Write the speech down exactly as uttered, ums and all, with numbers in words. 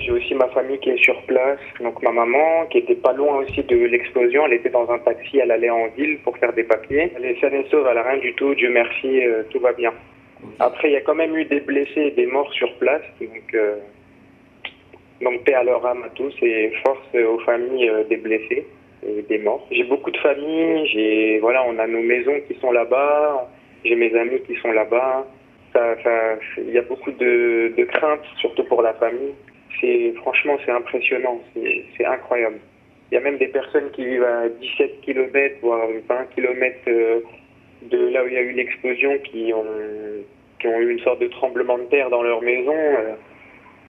J'ai aussi ma famille qui est sur place, donc ma maman qui était pas loin aussi de l'explosion, elle était dans un taxi, elle allait en ville pour faire des papiers. Elle est saine et sauve, elle a rien du tout, Dieu merci, euh, tout va bien. Ok. Après, il y a quand même eu des blessés et des morts sur place, donc, euh, donc paix à leur âme à tous et force aux familles euh, des blessés et des morts. J'ai beaucoup de familles, j'ai voilà, on a nos maisons qui sont là-bas, j'ai mes amis qui sont là-bas. Ça, ça, il y a beaucoup de, de craintes, surtout pour la famille. C'est franchement, c'est impressionnant, c'est c'est incroyable. Il y a même des personnes qui vivent à dix-sept kilomètres, voire vingt kilomètres euh, de là où il y a eu l'explosion, qui ont qui ont eu une sorte de tremblement de terre dans leur maison. Euh,